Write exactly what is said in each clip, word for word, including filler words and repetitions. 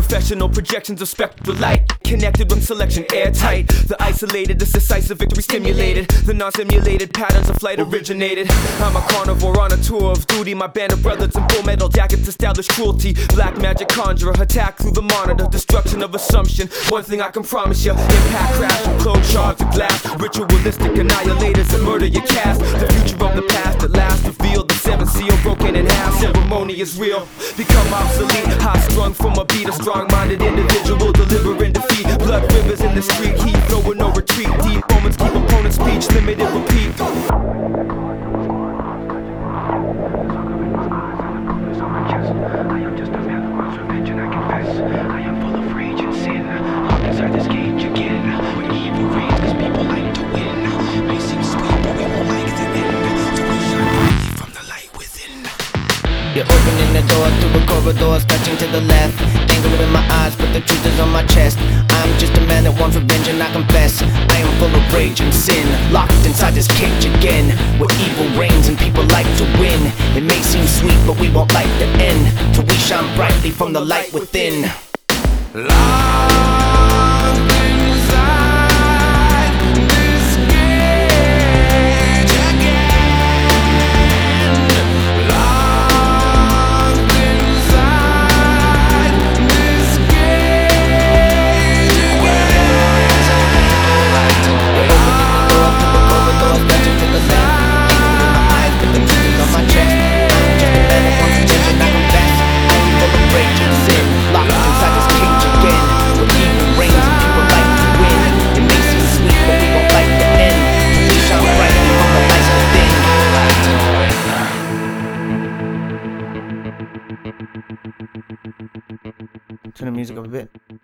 Professional projections of spectral light, connected with selection airtight. The isolated, this decisive victory stimulated. The non-simulated patterns of flight originated. I'm a carnivore on a tour of duty. My band of brothers in full metal jackets establish cruelty. Black magic conjurer, attack through the monitor. Destruction of assumption, one thing I can promise you. Impact crash from closed shards of glass. Ritualistic annihilators that murder your cast. The future of the past at last revealed. The seventh seal broken in half. Ceremony is real, become obsolete. High strung from a beat, a strong-minded individual delivering defeat. Blood rivers in the street, heat flow with no retreat. Deep moments keep opponent's speech limited, repeat. I am just a man who wants revenge and I confess I am full of rage and sin. Locked inside this cage again, where evil reigns cause people like to win. May seem sweet but we won't like the end. So we shine free from the light within. You're opening the door to a corridor, stretching to the left. Anger in my eyes, but the truth is on my chest. I'm just a man that wants revenge and I confess I am full of rage and sin. Locked inside this cage again, where evil reigns and people like to win. It may seem sweet, but we won't like the end, till we shine brightly from the light within. Locked inside this cage again. Locked inside this cage again. Stretching to the left, anger in my eyes, but the truth is on my chest. I'm just a man that wants revenge and I confess I am full of rage and sin. Locked inside this cage again, where evil reigns and people like to win. It may seem sweet, but we won't like the end, till we shine brightly from the light within. Turn the music up a bit.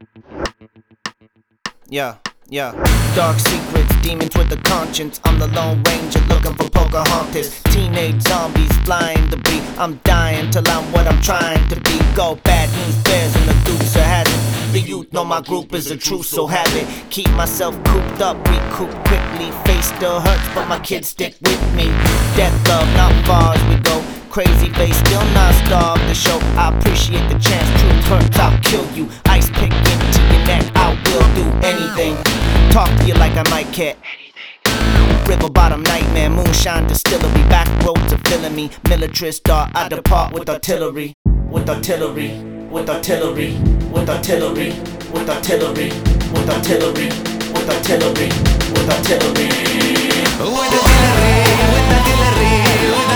Yeah, yeah. Dark secrets, demons with a conscience. I'm the Lone Ranger looking for Pocahontas. Teenage zombies flying to be. I'm dying till I'm what I'm trying to be. Go bad news bears and the dukes are hazard. The youth know my group is the truth, so have it. Keep myself cooped up, recoup quickly. Face still hurts, but my kids stick with me. Death love, not far as we go. Crazy face, still not starved to show. I appreciate the chance, truth hurts, I'll kill you. Ice pick into your neck, I will do anything. Talk to you like I might care. River bottom nightmare, moonshine distillery. Back roads are filling me. Militarist dart, I depart with artillery. With artillery, with artillery, with artillery, with artillery, with artillery, with artillery, with artillery. With artillery, with artillery, with